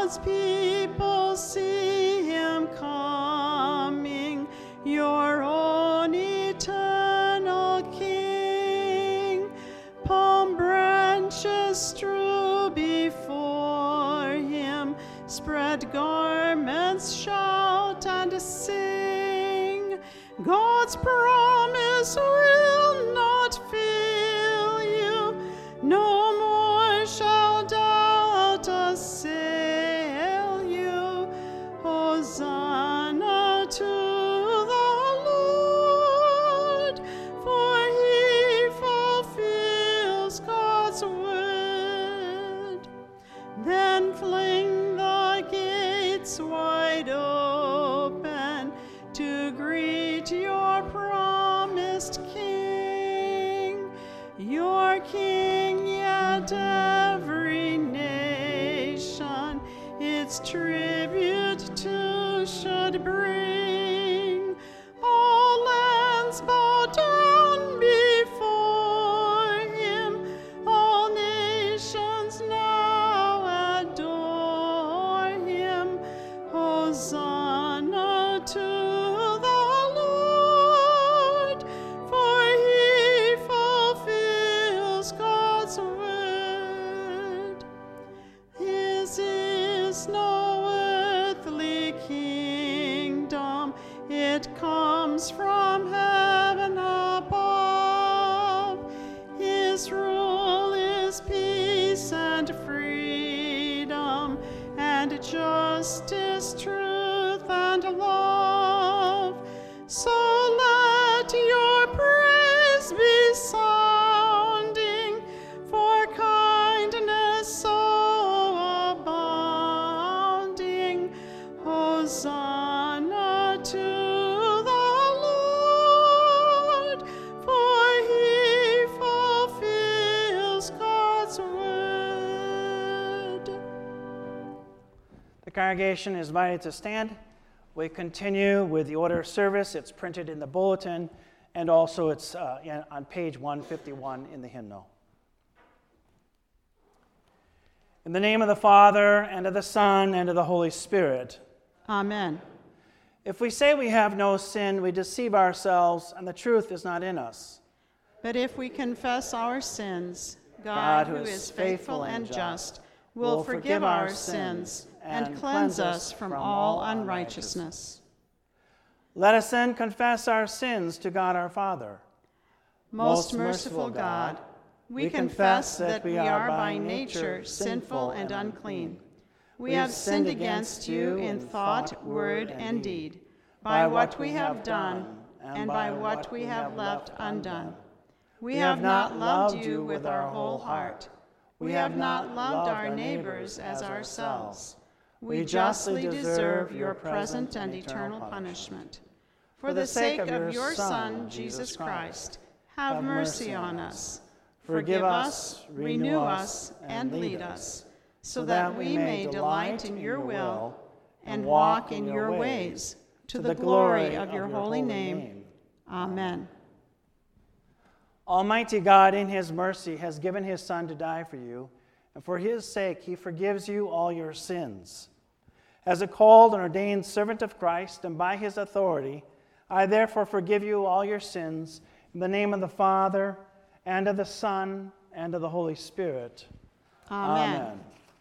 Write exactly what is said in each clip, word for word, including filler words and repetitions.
God's people see him coming, your own eternal King. Palm branches strew before him, spread garments, shout and sing. God's promise will not fail you, no more shall doubt assail you. Hosanna to the Lord, for he fulfills God's word. Then fling the gates wide open to greet your promised King, your King, yet every nation its tribute to should bring. All lands bow down before him, all nations now adore him. Hosanna to the Lord, for he fulfills God's word. His is no earthly kingdom, it comes from heaven above. His rule is peace and freedom, and justice, truth, and love. So let your praise be sounding, for kindness so abounding. Hosanna to the Lord, for he fulfills God's word. The congregation is invited to stand. We continue with the order of service. It's printed in the bulletin, and also it's uh, in, on page one fifty-one in the hymnal. In the name of the Father, and of the Son, and of the Holy Spirit. Amen. If we say we have no sin, we deceive ourselves, and the truth is not in us. But if we confess our sins, God, who is faithful and just, will forgive our sins and cleanse us from all unrighteousness. Let us then confess our sins to God our Father. Most merciful God, we confess that we are by nature sinful and unclean. We have sinned against you in thought, word, and deed, by what we have done and by what we have left undone. We have not loved you with our whole heart. We have not loved our neighbors as ourselves. We justly deserve your present and eternal punishment. For the sake of your Son, Jesus Christ, have mercy on us. Forgive us, renew us, and lead us, so that we may delight in your will and walk in your ways, to the glory of your holy name. Amen. Almighty God, in his mercy, has given his Son to die for you, and for his sake he forgives you all your sins. As a called and ordained servant of Christ, and by his authority, I therefore forgive you all your sins, in the name of the Father, and of the Son, and of the Holy Spirit. Amen. Amen.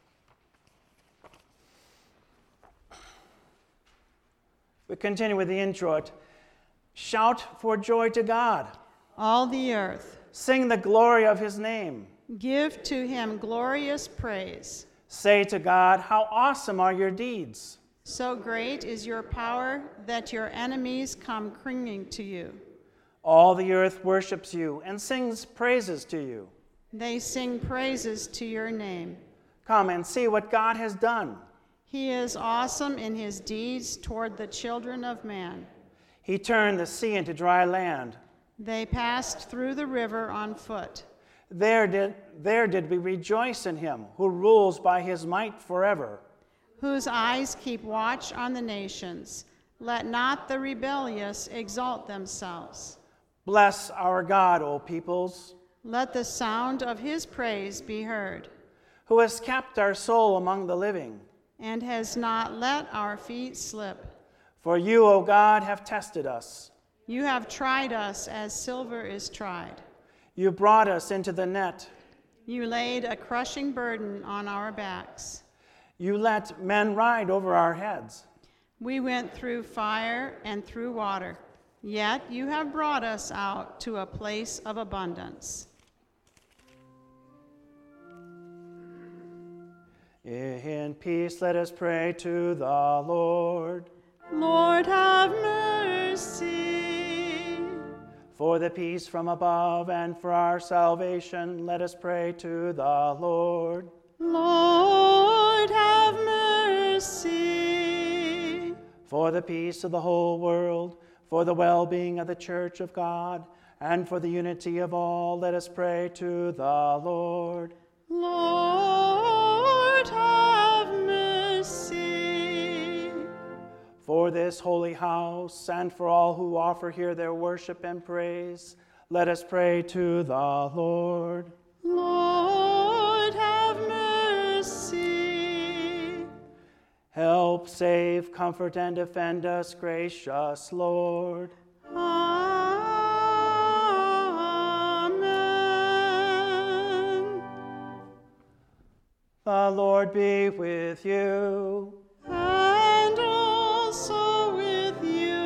We continue with the introit. Shout for joy to God. All the earth, Sing the glory of his name. give to him glorious praise. Say to God, how awesome are your deeds. So great is your power that your enemies come clinging to you. All the earth worships you and sings praises to you. They sing praises to your name. Come and see what God has done. He is awesome in his deeds toward the children of man. He turned the sea into dry land. They passed through the river on foot. There did, there did we rejoice in him, who rules by his might forever. Whose eyes keep watch on the nations. Let not the rebellious exalt themselves. Bless our God, O peoples. Let the sound of his praise be heard. Who has kept our soul among the living. and has not let our feet slip. For you, O God, have tested us. You have tried us as silver is tried. You brought us into the net. You laid a crushing burden on our backs. You let men ride over our heads. We went through fire and through water, yet you have brought us out to a place of abundance. In peace, let us pray to the Lord. Lord, have mercy. For the peace from above and for our salvation, let us pray to the Lord. Lord, have mercy. For the peace of the whole world, for the well-being of the Church of God, and for the unity of all, let us pray to the Lord. Lord, have mercy. For this holy house, and for all who offer here their worship and praise, let us pray to the Lord. Lord, have mercy. Help, save, comfort, and defend us, gracious Lord. Amen. The Lord be with you. And also with you.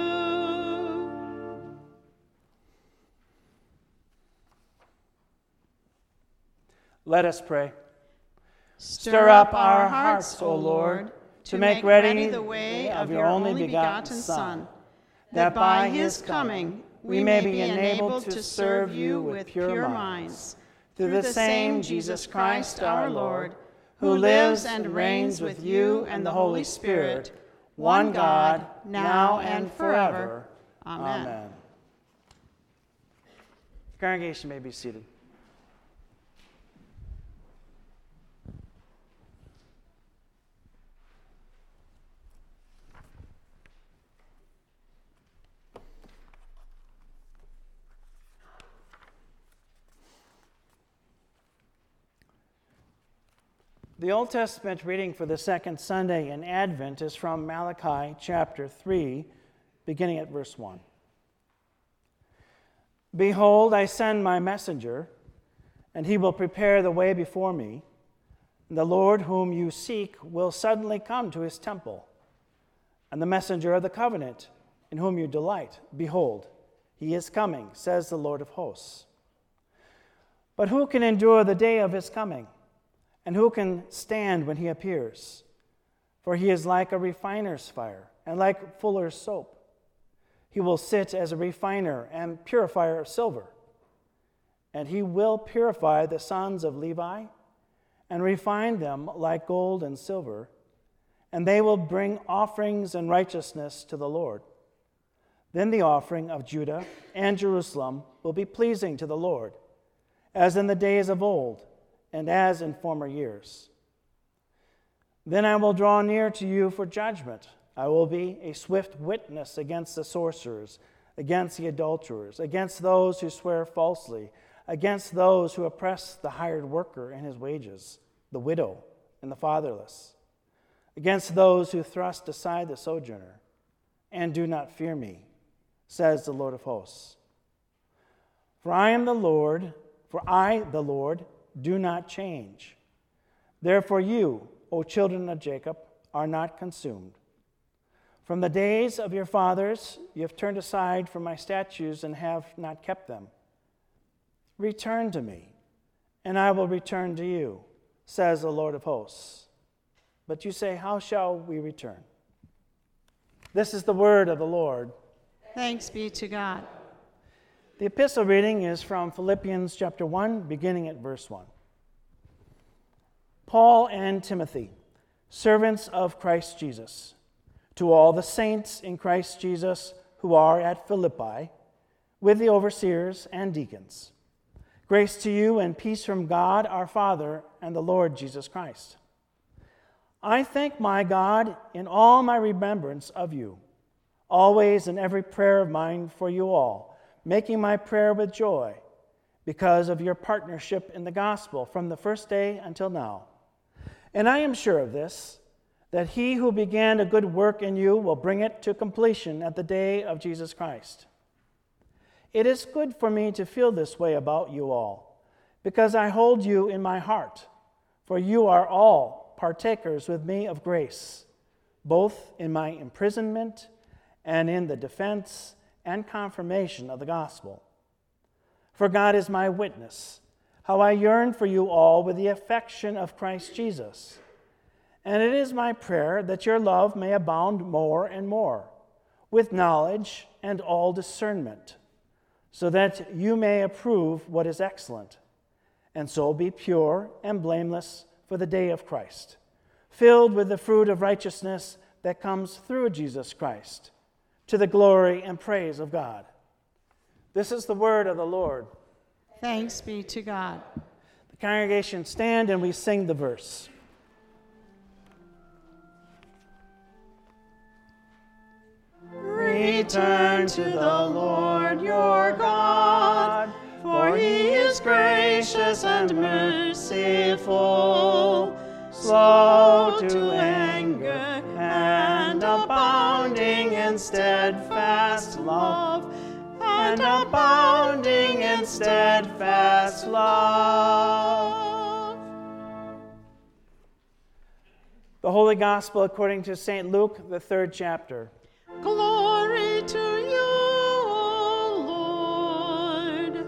Let us pray. Stir up our hearts, O Lord, to make ready the way of your only begotten Son, that by his coming we may be enabled to serve you with pure minds. Through the same Jesus Christ our Lord, who lives and reigns with you and the Holy Spirit, one God, now and forever. Amen. Amen. The congregation may be seated. The Old Testament reading for the second Sunday in Advent is from Malachi chapter three, beginning at verse one. Behold, I send my messenger, and he will prepare the way before me. And the Lord whom you seek will suddenly come to his temple. And the messenger of the covenant, in whom you delight, behold, he is coming, says the Lord of hosts. But who can endure the day of his coming? And who can stand when he appears? For he is like a refiner's fire, and like fuller's soap. He will sit as a refiner and purifier of silver. And he will purify the sons of Levi, and refine them like gold and silver. And they will bring offerings in righteousness to the Lord. Then the offering of Judah and Jerusalem will be pleasing to the Lord, as in the days of old, and as in former years. Then I will draw near to you for judgment. I will be a swift witness against the sorcerers, against the adulterers, against those who swear falsely, against those who oppress the hired worker and his wages, the widow and the fatherless, against those who thrust aside the sojourner, and do not fear me, says the Lord of hosts. For I am the Lord, for I, the Lord, do not change. Therefore you, O children of Jacob, are not consumed. From the days of your fathers you have turned aside from my statutes and have not kept them. Return to me, and I will return to you, says the Lord of hosts. But you say, how shall we return? This is the word of the Lord. Thanks be to God. The epistle reading is from Philippians chapter one, beginning at verse one. Paul and Timothy, servants of Christ Jesus, to all the saints in Christ Jesus who are at Philippi, with the overseers and deacons. Grace to you and peace from God our Father and the Lord Jesus Christ. I thank my God in all my remembrance of you, always in every prayer of mine for you all, making my prayer with joy, because of your partnership in the gospel from the first day until now. And I am sure of this, that he who began a good work in you will bring it to completion at the day of Jesus Christ. It is good for me to feel this way about you all, because I hold you in my heart, for you are all partakers with me of grace, both in my imprisonment and in the defense and confirmation of the gospel. For God is my witness, how I yearn for you all with the affection of Christ Jesus. And it is my prayer that your love may abound more and more, with knowledge and all discernment, so that you may approve what is excellent, and so be pure and blameless for the day of Christ, filled with the fruit of righteousness that comes through Jesus Christ, to the glory and praise of God. This is the word of the Lord. Thanks be to God. The congregation stand and we sing the verse. Return to the Lord your God, for he is gracious and merciful, slow to anger, and abounding in steadfast love, and abounding in steadfast love. The Holy Gospel according to Saint Luke, the third chapter. Glory to you, O Lord.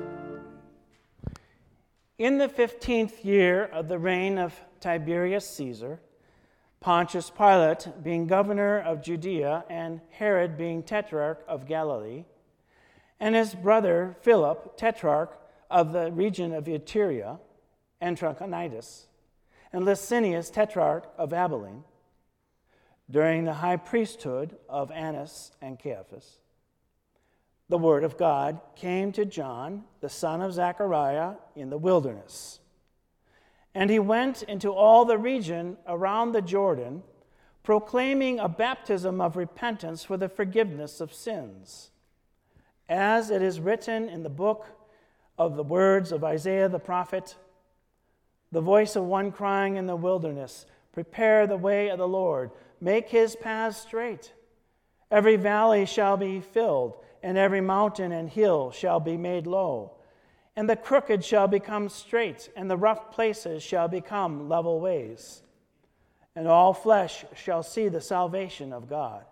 In the fifteenth year of the reign of Tiberius Caesar, Pontius Pilate being governor of Judea, and Herod being tetrarch of Galilee, and his brother Philip, tetrarch of the region of Iturea and Trachonitis, and Licinius, tetrarch of Abilene, during the high priesthood of Annas and Caiaphas, the word of God came to John, the son of Zechariah, in the wilderness. And he went into all the region around the Jordan, proclaiming a baptism of repentance for the forgiveness of sins, as it is written in the book of the words of Isaiah the prophet, the voice of one crying in the wilderness, prepare the way of the Lord, make his paths straight. Every valley shall be filled, and every mountain and hill shall be made low. And the crooked shall become straight, and the rough places shall become level ways. And all flesh shall see the salvation of God.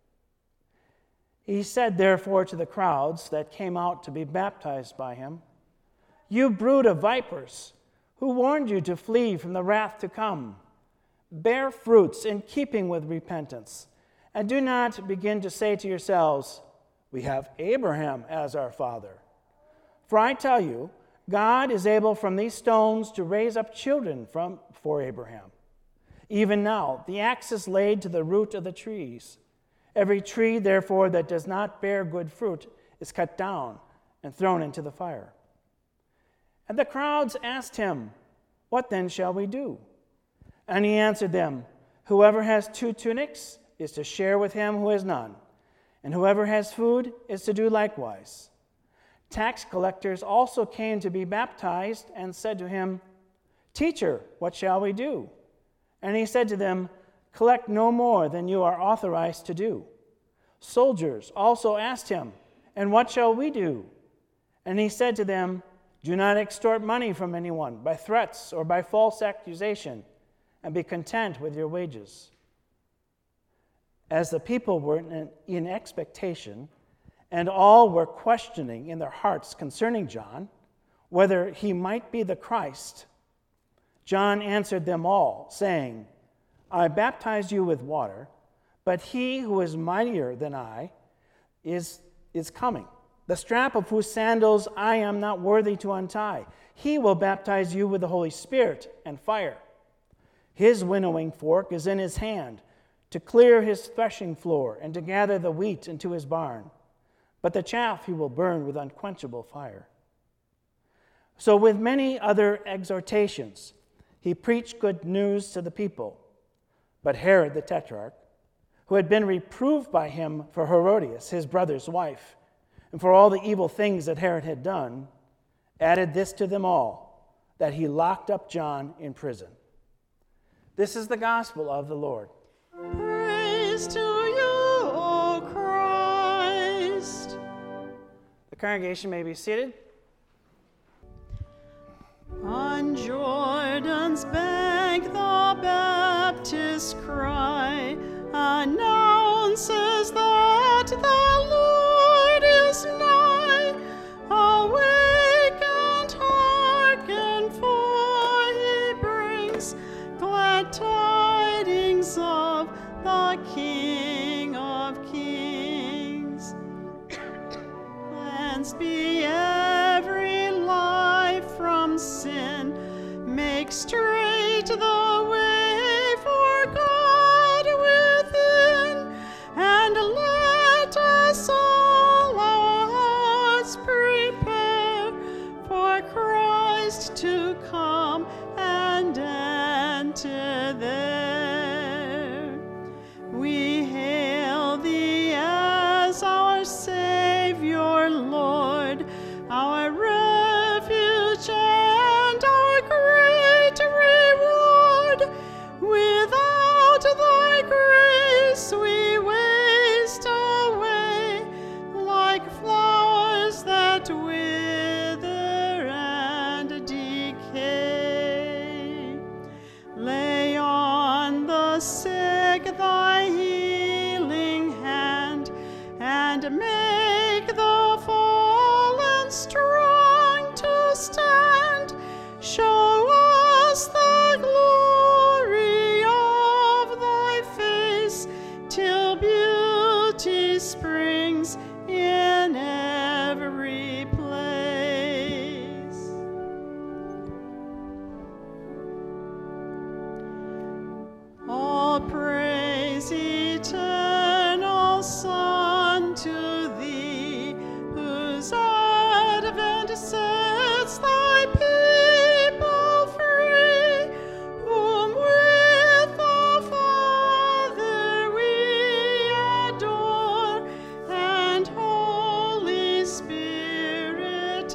He said therefore to the crowds that came out to be baptized by him, you brood of vipers, who warned you to flee from the wrath to come? Bear fruits in keeping with repentance, and do not begin to say to yourselves, we have Abraham as our father. For I tell you, God is able from these stones to raise up children from, for Abraham. Even now, the axe is laid to the root of the trees. Every tree, therefore, that does not bear good fruit is cut down and thrown into the fire. And the crowds asked him, what then shall we do? And he answered them, whoever has two tunics is to share with him who has none, and whoever has food is to do likewise. Tax collectors also came to be baptized and said to him, Teacher, what shall we do? And he said to them, collect no more than you are authorized to do. Soldiers also asked him, and what shall we do? And he said to them, do not extort money from anyone by threats or by false accusation, and be content with your wages. As the people were in, in expectation, and all were questioning in their hearts concerning John, whether he might be the Christ, John answered them all, saying, I baptize you with water, but he who is mightier than I is, is coming, the strap of whose sandals I am not worthy to untie. He will baptize you with the Holy Spirit and fire. His winnowing fork is in his hand, to clear his threshing floor and to gather the wheat into his barn. But the chaff he will burn with unquenchable fire. So with many other exhortations, he preached good news to the people. But Herod the Tetrarch, who had been reproved by him for Herodias, his brother's wife, and for all the evil things that Herod had done, added this to them all, that he locked up John in prison. This is the gospel of the Lord. praise to you, O Christ. The congregation may be seated. On Jordan's bank the Baptist cry announces that the Lord is nigh. Awake and hearken, for he brings glad tidings of the King of Kings. Cleansed be every life from sin, make straight the way for God within, and let us all our hearts prepare for Christ to come and enter there. We hail thee as our Savior, Lord, our refuge and our great reward. Without thy grace we waste away like flowers that wither and decay. Lay on the sick thy healing hand, and make the fallen strong to stand. Show us the glory of thy face, till beauty springs in every place. All praise, eternal Son, to thee, whose advent sets thy people free, whom with the Father we adore, and Holy Spirit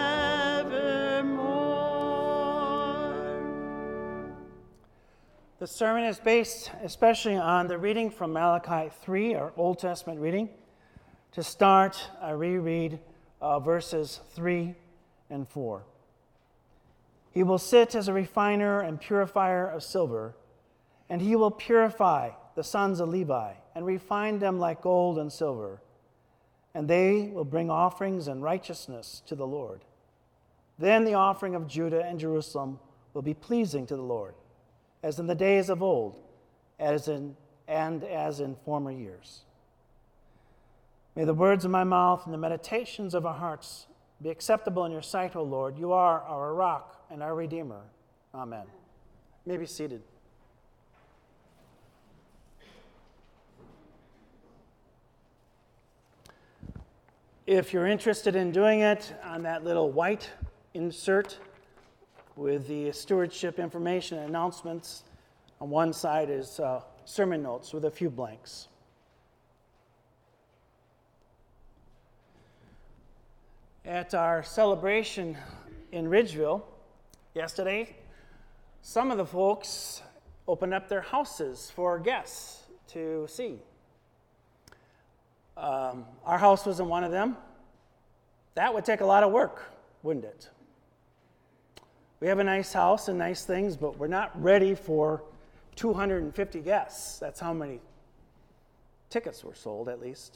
evermore. The sermon is based especially on the reading from Malachi three, our Old Testament reading. To start, I reread uh, verses three and four. He will sit as a refiner and purifier of silver, and he will purify the sons of Levi and refine them like gold and silver, and they will bring offerings in righteousness to the Lord. Then the offering of Judah and Jerusalem will be pleasing to the Lord, as in the days of old, as in and as in former years. May the words of my mouth and the meditations of our hearts be acceptable in your sight, O Lord. You are our rock and our Redeemer. Amen. You may be seated. If you're interested in doing it, on that little white insert with the stewardship information and announcements, on one side is uh, sermon notes with a few blanks. At our celebration in Ridgeville yesterday, some of the folks opened up their houses for guests to see. Um, our house wasn't one of them. That would take a lot of work, wouldn't it? We have a nice house and nice things, but we're not ready for two hundred fifty guests. That's how many tickets were sold, at least.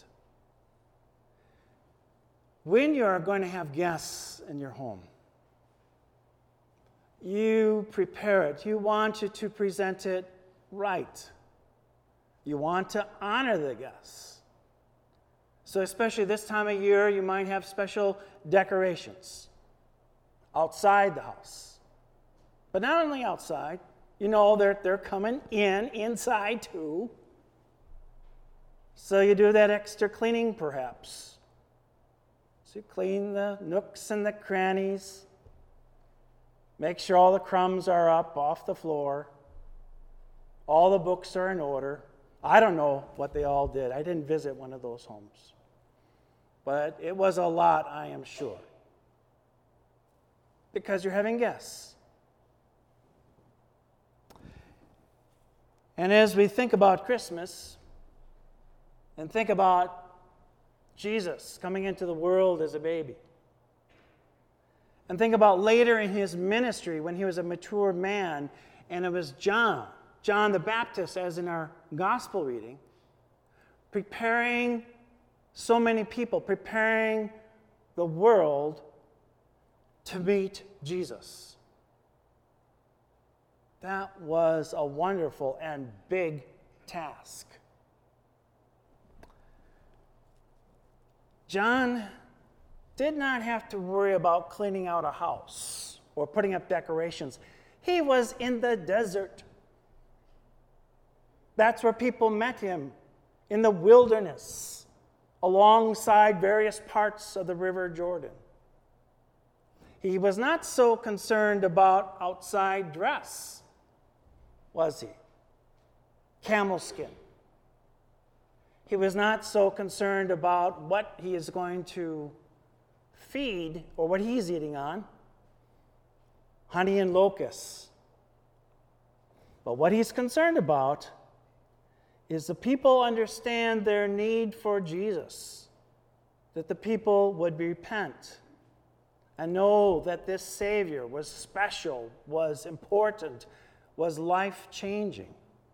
When you are going to have guests in your home, you prepare it. You want it to present it right. You want to honor the guests. So especially this time of year, you might have special decorations outside the house. But not only outside, you know they're, they're coming in, inside too. So you do that extra cleaning perhaps. So you clean the nooks and the crannies. Make sure all the crumbs are up off the floor. All the books are in order. I don't know what they all did. I didn't visit one of those homes. But it was a lot, I am sure. Because you're having guests. And as we think about Christmas, and think about Jesus coming into the world as a baby. And think about later in his ministry when he was a mature man, and it was John, John the Baptist, as in our gospel reading, preparing so many people, preparing the world to meet Jesus. That was a wonderful and big task. John did not have to worry about cleaning out a house or putting up decorations. He was in the desert. That's where people met him, in the wilderness, alongside various parts of the River Jordan. He was not so concerned about outside dress, was he? Camel skin. He was not so concerned about what he is going to feed or what he's eating on, honey and locusts. But what he's concerned about is the people understand their need for Jesus, that the people would repent and know that this Savior was special, was important, was life-changing.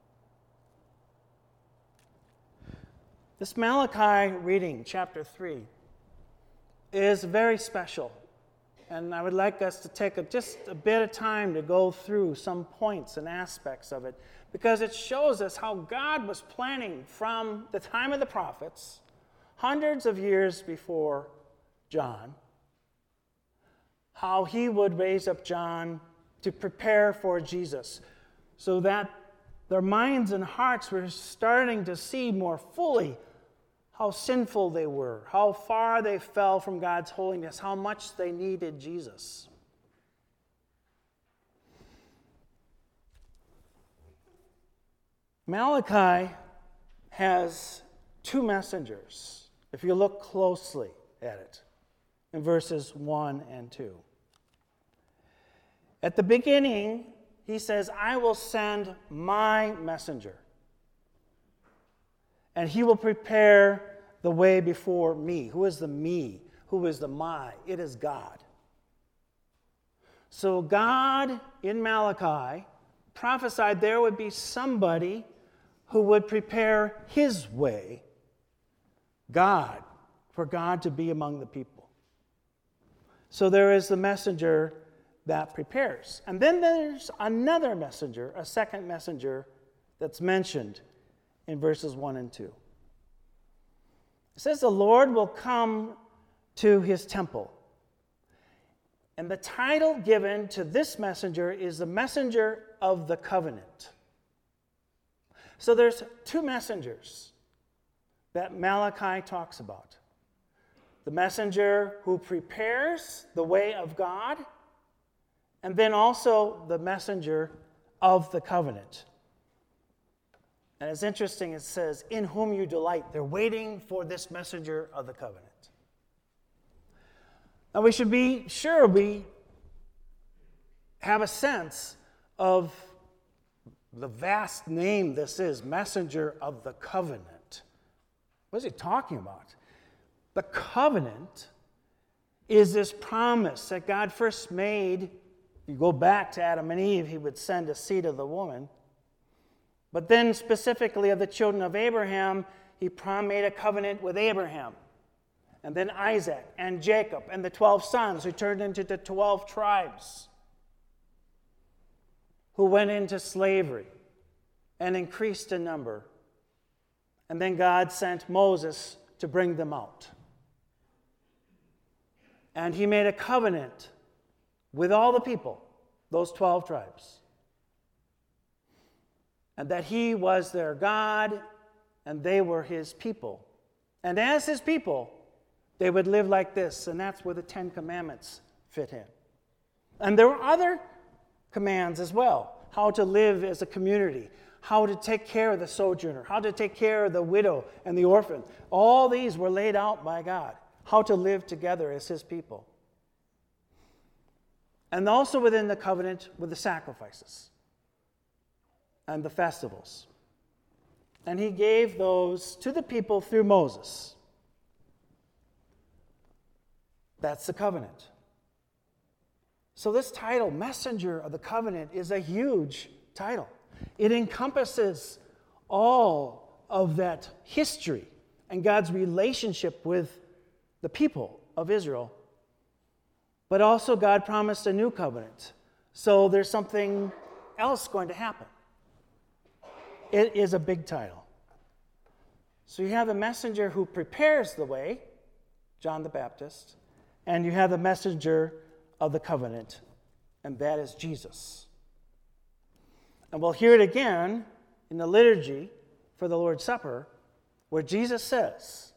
This Malachi reading, chapter three, is very special. And I would like us to take a, just a bit of time to go through some points and aspects of it, because it shows us how God was planning from the time of the prophets, hundreds of years before John, how he would raise up John to prepare for Jesus, so that their minds and hearts were starting to see more fully how sinful they were, how far they fell from God's holiness, how much they needed Jesus. Malachi has two messengers, if you look closely at it, in verses one and two. At the beginning, he says, I will send my messenger, and he will prepare the way before me. Who is the me? Who is the my? It is God. So God, in Malachi, prophesied there would be somebody who would prepare his way, God, for God to be among the people. So there is the messenger that prepares. And then there's another messenger, a second messenger, that's mentioned in verses one and two. It says the Lord will come to his temple. And the title given to this messenger is the messenger of the covenant. So there's two messengers that Malachi talks about. The messenger who prepares the way of God, and then also the messenger of the covenant. And it's interesting, it says, in whom you delight. They're waiting for this messenger of the covenant. Now we should be sure we have a sense of the vast name this is, messenger of the covenant. What is he talking about? The covenant is this promise that God first made. If you go back to Adam and Eve, he would send a seed of the woman. But then specifically of the children of Abraham, he made a covenant with Abraham. And then Isaac and Jacob and the twelve sons who turned into the twelve tribes who went into slavery and increased in number. And then God sent Moses to bring them out. And he made a covenant with all the people, those twelve tribes. And that he was their God, and they were his people. And as his people, they would live like this, and that's where the Ten Commandments fit in. And there were other commands as well, how to live as a community, how to take care of the sojourner, how to take care of the widow and the orphan. All these were laid out by God, how to live together as his people. And also within the covenant with the sacrifices and the festivals. And he gave those to the people through Moses. That's the covenant. So this title, Messenger of the Covenant, is a huge title. It encompasses all of that history and God's relationship with the people of Israel. But also God promised a new covenant. So there's something else going to happen. It is a big title. So you have the messenger who prepares the way, John the Baptist, and you have the messenger of the covenant, and that is Jesus. And we'll hear it again in the liturgy for the Lord's Supper, where Jesus says,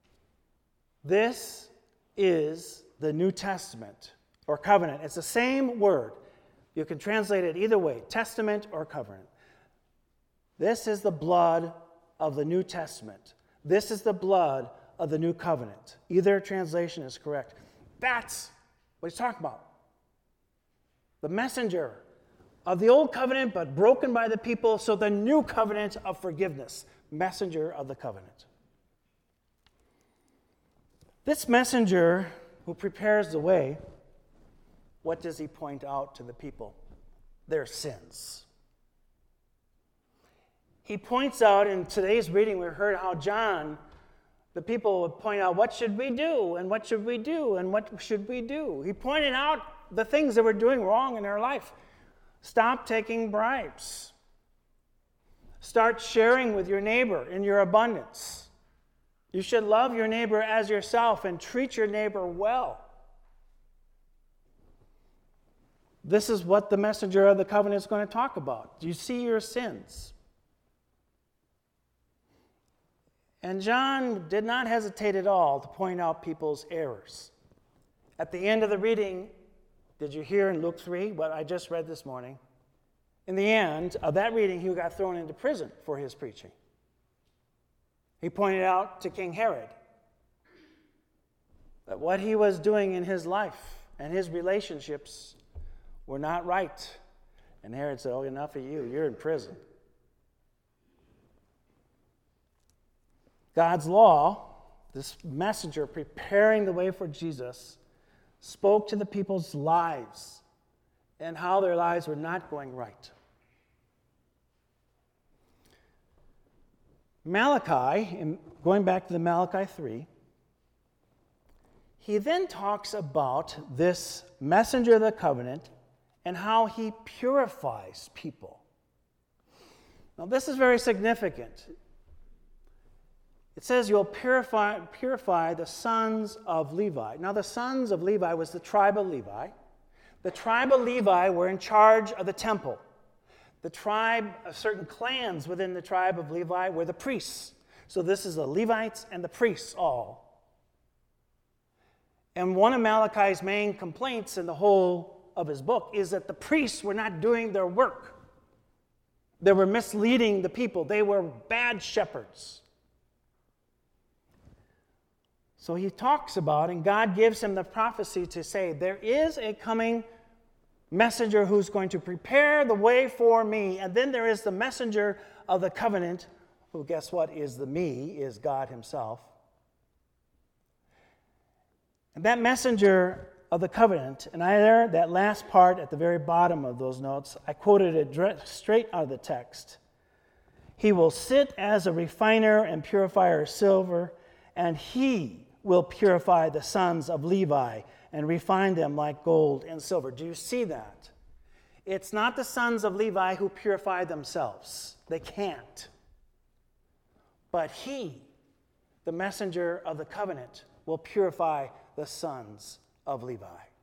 this is the New Testament, or covenant. It's the same word. You can translate it either way, testament or covenant. This is the blood of the New Testament. This is the blood of the new covenant. Either translation is correct. That's what he's talking about. The messenger of the old covenant, but broken by the people, so the new covenant of forgiveness. Messenger of the covenant. This messenger who prepares the way, what does he point out to the people? Their sins. He points out, in today's reading, we heard how John, the people would point out, what should we do, and what should we do, and what should we do? He pointed out the things that we're doing wrong in our life. Stop taking bribes. Start sharing with your neighbor in your abundance. You should love your neighbor as yourself and treat your neighbor well. This is what the messenger of the covenant is going to talk about. Do you see your sins? And John did not hesitate at all to point out people's errors. At the end of the reading, did you hear in Luke three, what I just read this morning? In the end of that reading, he got thrown into prison for his preaching. He pointed out to King Herod that what he was doing in his life and his relationships were not right. And Herod said, oh, enough of you. You're in prison. God's law, this messenger preparing the way for Jesus, spoke to the people's lives and how their lives were not going right. Malachi, in going back to the Malachi three, he then talks about this messenger of the covenant and how he purifies people. Now, this is very significant. It says you'll purify, purify the sons of Levi. Now, the sons of Levi was the tribe of Levi. The tribe of Levi were in charge of the temple. The tribe, certain clans within the tribe of Levi were the priests. So this is the Levites and the priests all. And one of Malachi's main complaints in the whole of his book is that the priests were not doing their work. They were misleading the people. They were bad shepherds. So he talks about, and God gives him the prophecy to say, there is a coming messenger who's going to prepare the way for me. And then there is the messenger of the covenant, who, guess what, is the me, is God himself. And that messenger of the covenant, and I there, that last part at the very bottom of those notes, I quoted it straight out of the text. He will sit as a refiner and purifier of silver, and he will purify the sons of Levi and refine them like gold and silver. Do you see that? It's not the sons of Levi who purify themselves. They can't. But he, the messenger of the covenant, will purify the sons of Levi.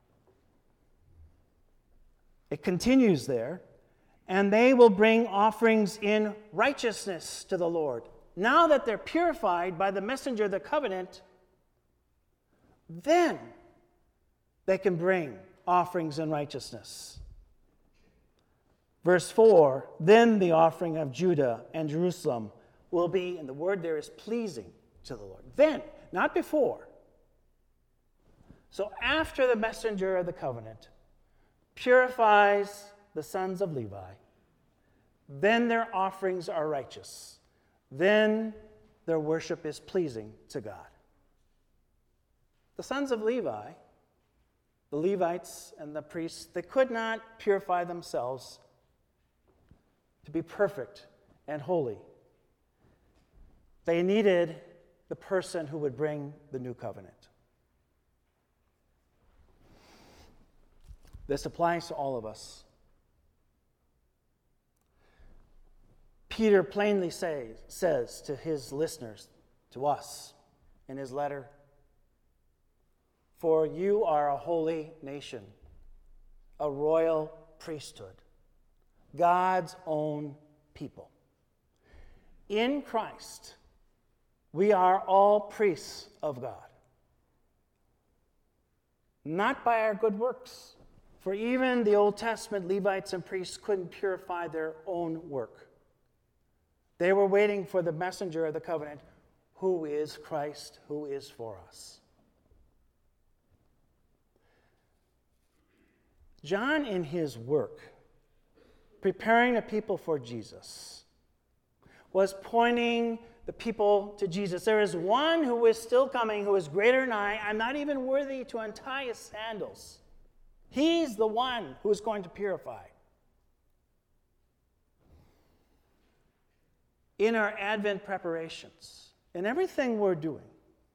It continues there, and they will bring offerings in righteousness to the Lord. Now that they're purified by the messenger of the covenant, then they can bring offerings in righteousness. Verse four, then the offering of Judah and Jerusalem will be, and the word there is pleasing to the Lord. Then, not before. So after the messenger of the covenant purifies the sons of Levi, then their offerings are righteous. then their worship is pleasing to God. The sons of Levi, the Levites and the priests, they could not purify themselves to be perfect and holy. They needed the person who would bring the new covenant. This applies to all of us. Peter plainly say, says to his listeners, to us, in his letter, "For you are a holy nation, a royal priesthood, God's own people. In Christ, we are all priests of God, not by our good works, for even the Old Testament Levites and priests couldn't purify their own work. They were waiting for the messenger of the covenant, who is Christ, who is for us." John, in his work, preparing the people for Jesus, was pointing the people to Jesus. There is one who is still coming, who is greater than I. I'm not even worthy to untie his sandals. He's the one who is going to purify. In our Advent preparations, in everything we're doing,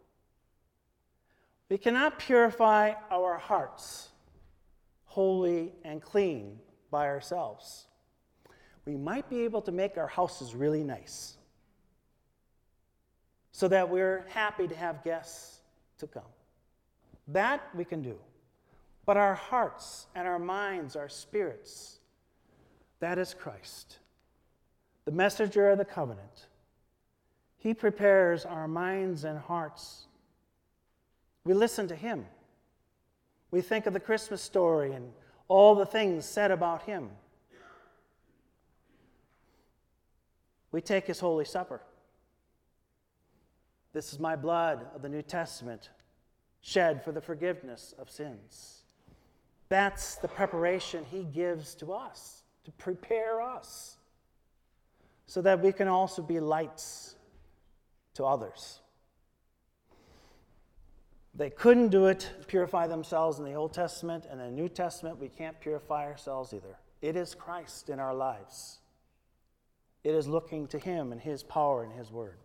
we cannot purify our hearts holy and clean by ourselves. We might be able to make our houses really nice so that we're happy to have guests to come. That we can do. But our hearts and our minds, our spirits, that is Christ, the messenger of the covenant. He prepares our minds and hearts. We listen to him. We think of the Christmas story and all the things said about him. We take his Holy Supper. This is my blood of the New Testament, shed for the forgiveness of sins. That's the preparation he gives to us, to prepare us, so that we can also be lights to others. They couldn't do it, purify themselves in the Old Testament, and in the New Testament, we can't purify ourselves either. It is Christ in our lives. It is looking to him and his power and his word.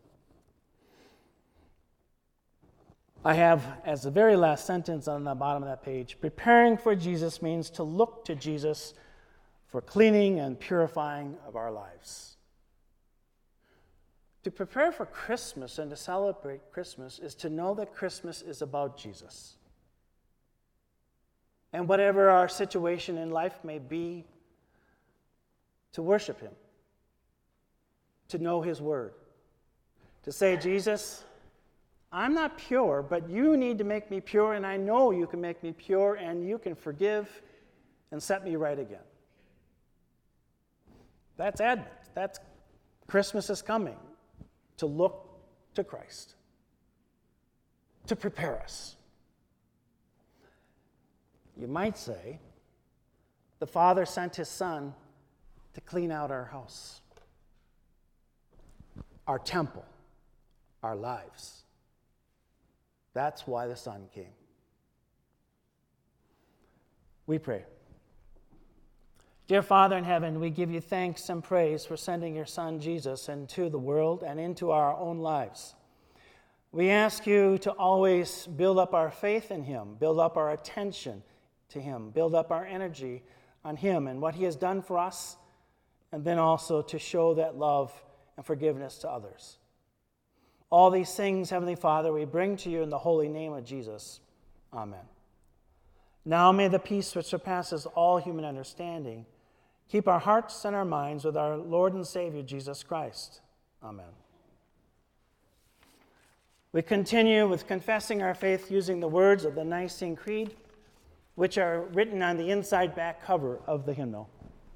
I have, as the very last sentence on the bottom of that page, preparing for Jesus means to look to Jesus for cleaning and purifying of our lives. To prepare for Christmas and to celebrate Christmas is to know that Christmas is about Jesus. And whatever our situation in life may be, to worship him, to know his word, to say, Jesus, I'm not pure, but you need to make me pure, and I know you can make me pure, and you can forgive and set me right again. That's Advent. That's Christmas is coming, to look to Christ, to prepare us. You might say, the Father sent his Son to clean out our house, our temple, our lives. That's why the Son came. We pray. Dear Father in heaven, we give you thanks and praise for sending your Son Jesus into the world and into our own lives. We ask you to always build up our faith in him, build up our attention to him, build up our energy on him and what he has done for us, and then also to show that love and forgiveness to others. All these things, Heavenly Father, we bring to you in the holy name of Jesus. Amen. Now may the peace which surpasses all human understanding keep our hearts and our minds with our Lord and Savior, Jesus Christ. Amen. We continue with confessing our faith using the words of the Nicene Creed, which are written on the inside back cover of the hymnal.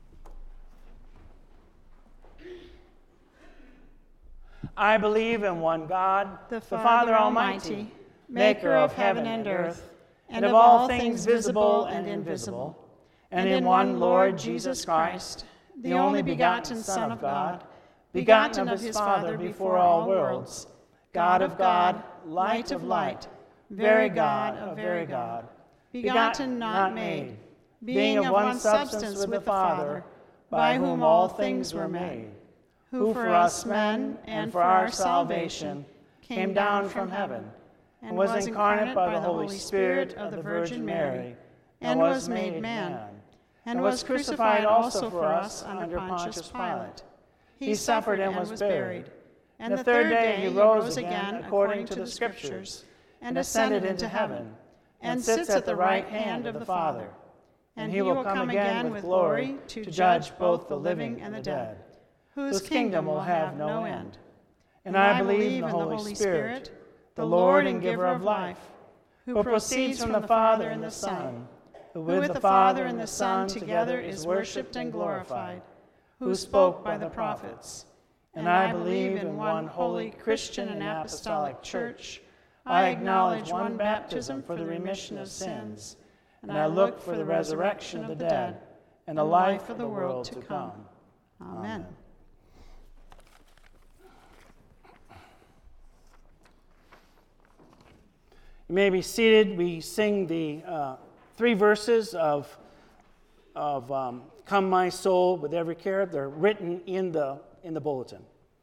I believe in one God, the Father, the Father Almighty, Almighty, maker of heaven and earth, and of all things visible and invisible, and in one Lord Jesus Christ, the only begotten Son of God, begotten of his Father before all worlds, God of God, light of light, very God of very God, begotten, not made, being of one substance with the Father, by whom all things were made, who for us men and for our salvation came down from heaven, and was incarnate by the Holy Spirit of the Virgin Mary, and was made man, and was crucified also for us under Pontius Pilate. He suffered and was buried, and the third day he rose again according to the Scriptures, and ascended into heaven, and sits at the right hand of the Father. And he will come again with glory to judge both the living and the dead, whose kingdom will have no end. And I believe in the Holy Spirit, the Lord and giver of life, who proceeds from the Father and the Son, who with the Father and the Son together is worshipped and glorified, who spoke by the prophets. And I believe in one holy Christian and apostolic church. I acknowledge one baptism for the remission of sins, and I look for the resurrection of the dead and the life of the world to come. Amen. You may be seated. We sing the uh, three verses of, of um, Come My Soul with Every Care. They're written in the, in the bulletin.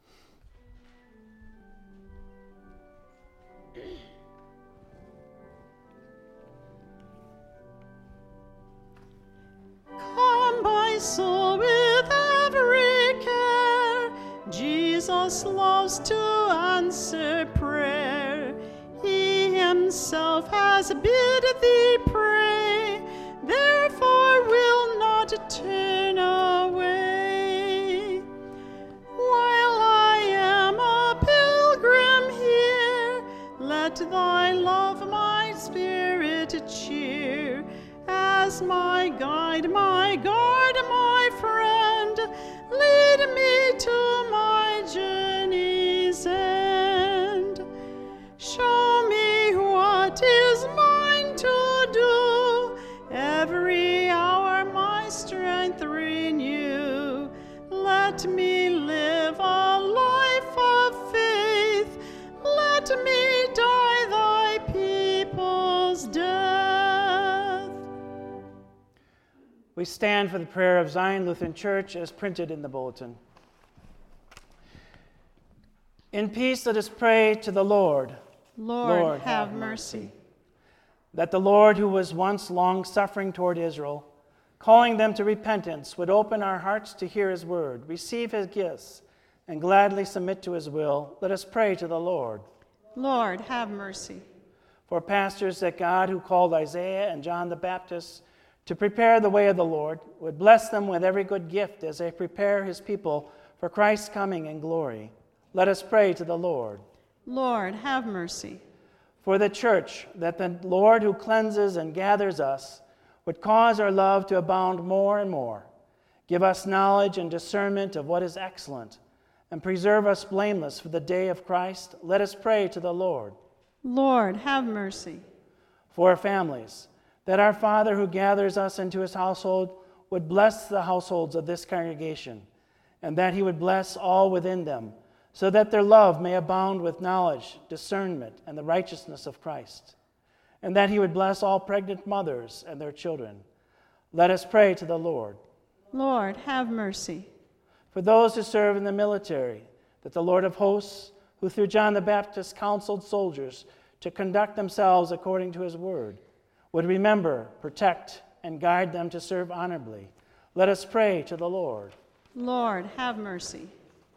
Come my soul with every care, Jesus loves to answer prayer. He himself has bid thee pray, therefore will not turn away. While I am a pilgrim here, let thy love my spirit cheer. As my guide, my guard, my friend, lead me to my journey's end. Show me what is mine to do, every hour my strength renew. Let me live a life of faith, let me die thy people's death. We stand for the prayer of Zion Lutheran Church as printed in the bulletin. In peace, let us pray to the Lord. Lord, Lord have mercy. That the Lord, who was once long-suffering toward Israel, calling them to repentance, would open our hearts to hear his word, receive his gifts, and gladly submit to his will. Let us pray to the Lord. Lord, have mercy. For pastors, that God, who called Isaiah and John the Baptist to prepare the way of the Lord, would bless them with every good gift as they prepare his people for Christ's coming in glory. Let us pray to the Lord. Lord, have mercy. For the church, that the Lord who cleanses and gathers us would cause our love to abound more and more. Give us knowledge and discernment of what is excellent, and preserve us blameless for the day of Christ. Let us pray to the Lord. Lord, have mercy. For our families, that our Father who gathers us into his household would bless the households of this congregation, and that he would bless all within them, so that their love may abound with knowledge, discernment, and the righteousness of Christ, and that he would bless all pregnant mothers and their children. Let us pray to the Lord. Lord, have mercy. For those who serve in the military, that the Lord of hosts, who through John the Baptist counseled soldiers to conduct themselves according to his word, would remember, protect, and guide them to serve honorably. Let us pray to the Lord. Lord, have mercy.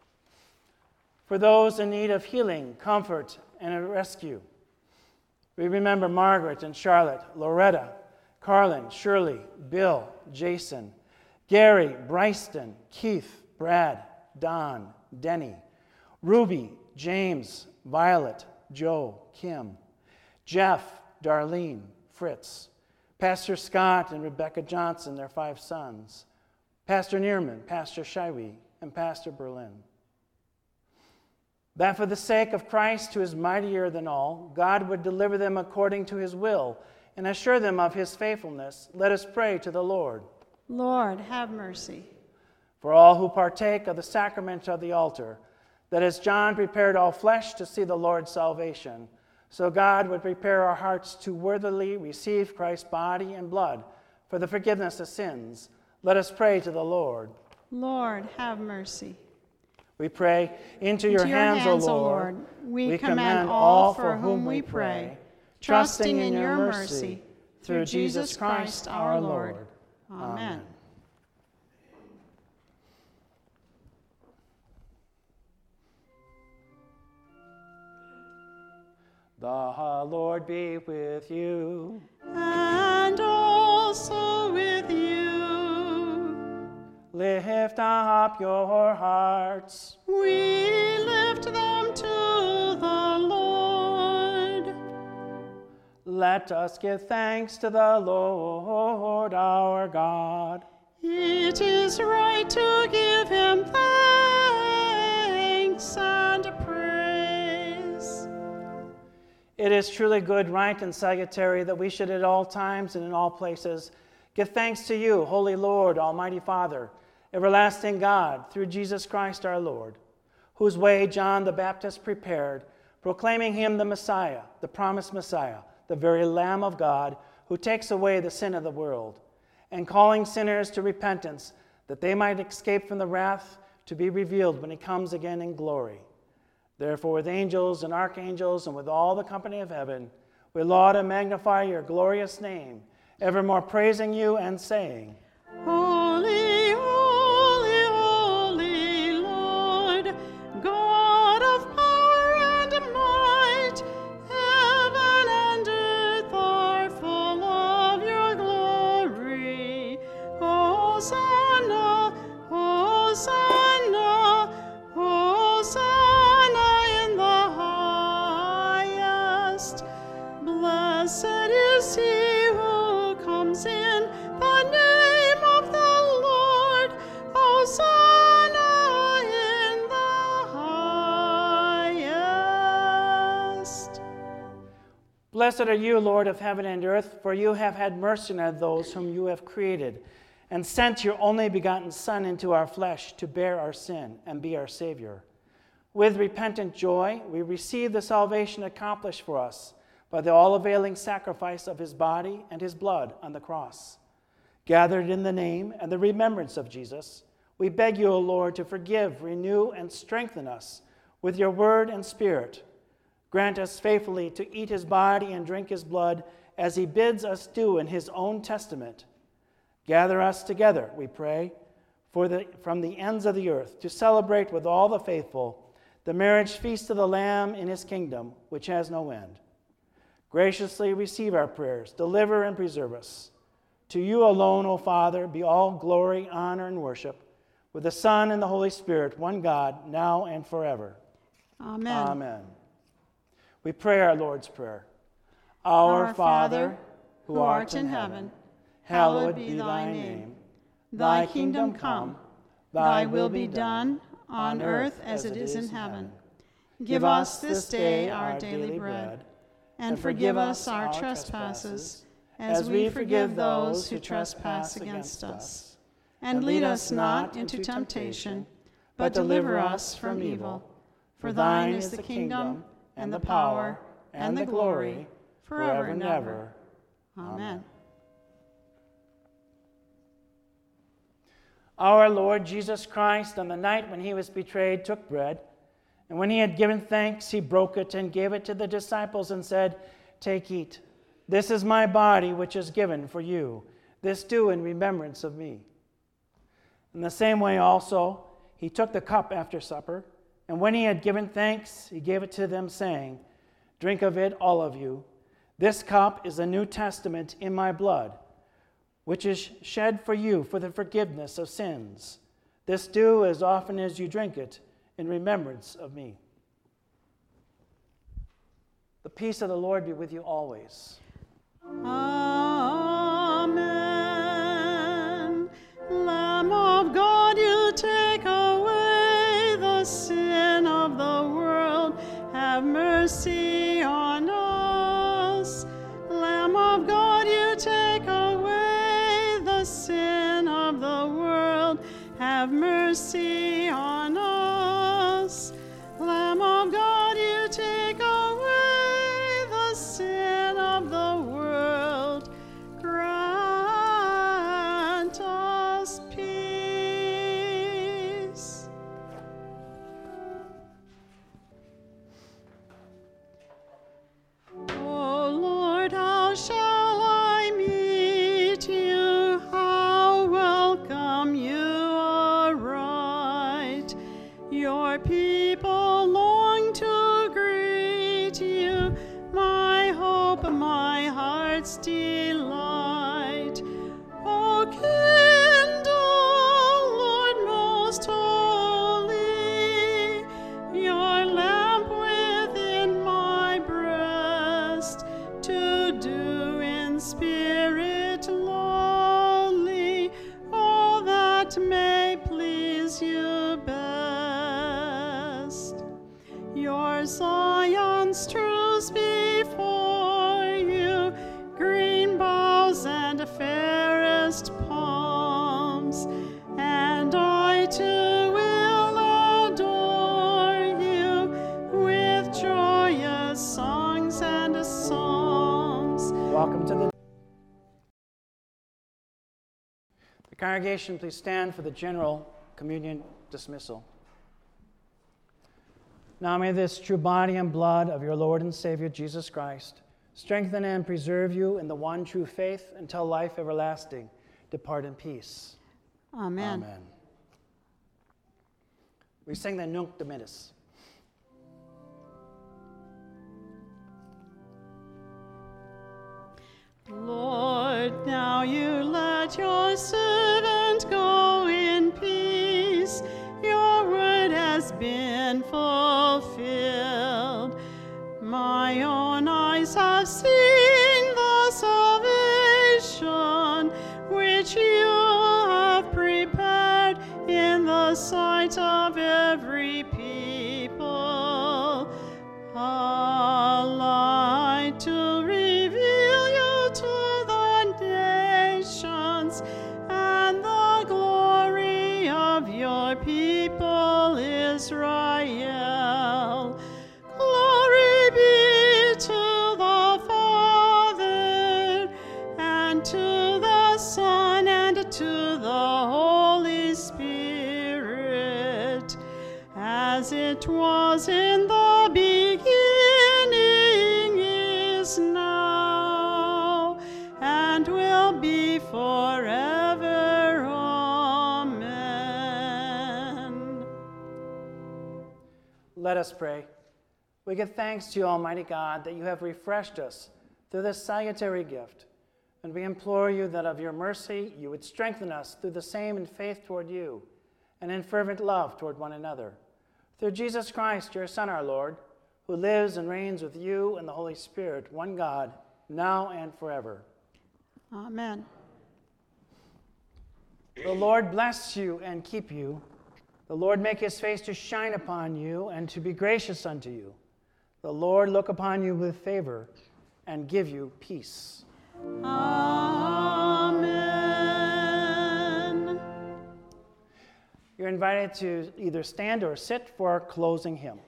For those in need of healing, comfort, and a rescue, we remember Margaret and Charlotte, Loretta, Carlin, Shirley, Bill, Jason, Gary, Bryston, Keith, Brad, Don, Denny, Ruby, James, Violet, Joe, Kim, Jeff, Darlene, Fritz, Pastor Scott and Rebecca Johnson, their five sons, Pastor Neerman, Pastor Shiwi, and Pastor Berlin. That for the sake of Christ, who is mightier than all, God would deliver them according to his will and assure them of his faithfulness. Let us pray to the Lord. Lord, have mercy. For all who partake of the sacrament of the altar, that as John prepared all flesh to see the Lord's salvation, so God would prepare our hearts to worthily receive Christ's body and blood for the forgiveness of sins. Let us pray to the Lord. Lord, have mercy. We pray, into your, Into your hands, hands, O O Lord, Lord, we commend all for whom we pray, trusting in your mercy, through Jesus Christ our Lord. Amen. The Lord be with you. And also with you. Lift up your hearts. We lift them to the Lord. Let us give thanks to the Lord our God. It is right to give him thanks and praise. It is truly good, right, and salutary that we should at all times and in all places give thanks to you, Holy Lord, Almighty Father, everlasting God, through Jesus Christ our Lord, whose way John the Baptist prepared, proclaiming him the Messiah, the promised Messiah, the very Lamb of God, who takes away the sin of the world, and calling sinners to repentance, that they might escape from the wrath to be revealed when he comes again in glory. Therefore, with angels and archangels and with all the company of heaven, we laud and magnify your glorious name, evermore praising you and saying, Holy, holy, holy Lord, God of power and might, heaven and earth are full of your glory. Hosanna, Hosanna, Hosanna in the highest. Blessed is he who comes in the name of the Lord. Hosanna in the highest. Blessed are you, Lord of heaven and earth, for you have had mercy on those whom you have created, and sent your only begotten Son into our flesh to bear our sin and be our Savior. With repentant joy, we receive the salvation accomplished for us by the all-availing sacrifice of his body and his blood on the cross. Gathered in the name and the remembrance of Jesus, we beg you, O Lord, to forgive, renew, and strengthen us with your word and spirit. Grant us faithfully to eat his body and drink his blood as he bids us do in his own testament. Gather us together, we pray, for the, from the ends of the earth to celebrate with all the faithful the marriage feast of the Lamb in his kingdom, which has no end. Graciously receive our prayers, deliver and preserve us. To you alone, O Father, be all glory, honor, and worship, with the Son and the Holy Spirit, one God, now and forever. Amen. Amen. We pray our Lord's Prayer. Our, Our Father, Father, who art in heaven, hallowed be thy name. Thy kingdom come, thy will be done on earth as it is in heaven. Give us this day our daily bread, and forgive us our trespasses, as we forgive those who trespass against us. And lead us not into temptation, but deliver us from evil. For thine is the kingdom, and the power, and the glory, forever and ever. Amen. Our Lord Jesus Christ, on the night when he was betrayed, took bread, and when he had given thanks, he broke it and gave it to the disciples and said, "Take, eat. This is my body, which is given for you. This do in remembrance of me." In the same way also, he took the cup after supper, and when he had given thanks, he gave it to them, saying, "Drink of it, all of you. This cup is the New Testament in my blood, which is shed for you for the forgiveness of sins. This do as often as you drink it in remembrance of me." The peace of the Lord be with you always. Amen. Lamb of God, you take away the sin of the world. Have mercy on us. Lamb of God, you take away the sin of the world. Have mercy people long to greet you, my hope, my heart's delight. O kindle, Lord most holy, your lamp within my breast, to do in spirit lowly all that may please you best. Your Zion strews before you green boughs and fairest palms, and I too will adore you with joyous songs and psalms. Welcome to the... The congregation, please stand for the general communion dismissal. Now may this true body and blood of your Lord and Savior Jesus Christ strengthen and preserve you in the one true faith until life everlasting. Depart in peace. Amen. Amen. We sing the Nunc Dimittis. Lord, now you let your servant go in peace. Your word has been fulfilled. My own eyes have seen the salvation which you have prepared in the sight of every people, a light to reveal you to the nations, and the glory of your people Israel. Glory be to the Father, and to the Son, and to the Holy Spirit, as it was in the beginning, is now, and will be forever. Amen. Let us pray. We give thanks to you, Almighty God, that you have refreshed us through this salutary gift. And we implore you that of your mercy you would strengthen us through the same in faith toward you and in fervent love toward one another. Through Jesus Christ, your Son, our Lord, who lives and reigns with you and the Holy Spirit, one God, now and forever. Amen. The Lord bless you and keep you. The Lord make his face to shine upon you and to be gracious unto you. The Lord look upon you with favor and give you peace. Amen. You're invited to either stand or sit for our closing hymn.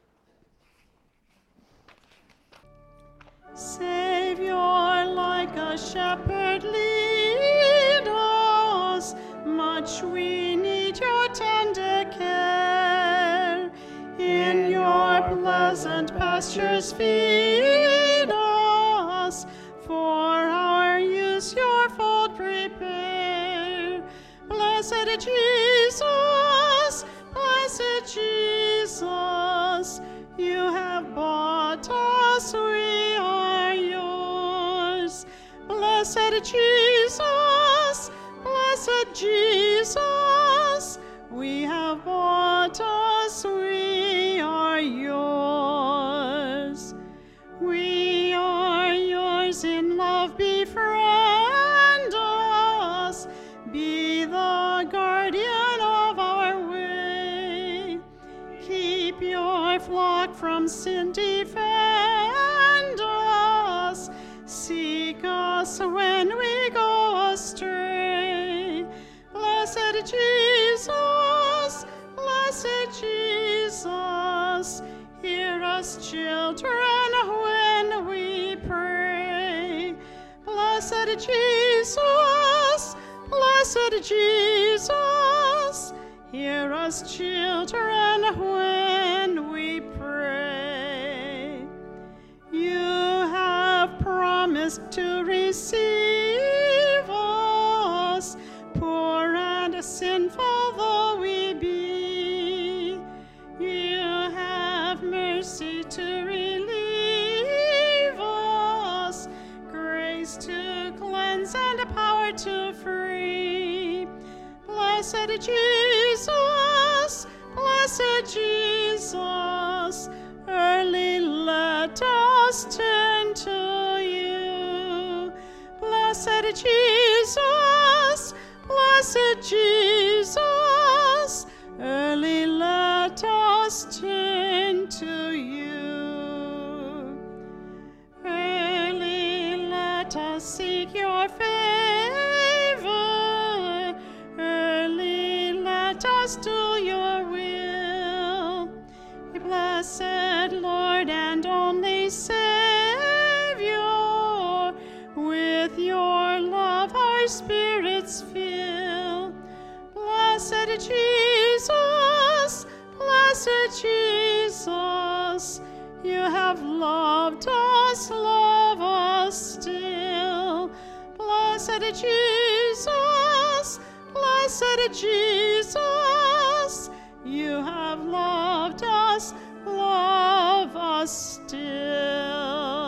Savior, like a shepherd, lead us. Much we need your tender care. In your pleasant pastures feed us. For our use your fold prepare. Blessed Jesus, blessed Jesus, you have bought us, we are yours. Blessed Jesus, blessed Jesus, we have bought us, we are yours. We are yours in love, befriend us, be the guardian of our way. Keep your flock from sin, defend us, seek us when we go astray. Blessed Jesus, blessed Jesus, hear us children when we pray. Blessed Jesus, blessed Jesus, hear us children when we pray. You have promised to receive us, poor and sinful though we be. Blessed Jesus, blessed Jesus, early let us turn to you. Blessed Jesus, blessed Jesus, early let us turn to you. Early let us seek your favor. Early let us do your will. Blessed Lord and only Savior, with your love our spirits fill. Blessed Jesus, blessed Jesus, you have loved us, love us still. Blessed Jesus, blessed Jesus, you have loved us, love us still.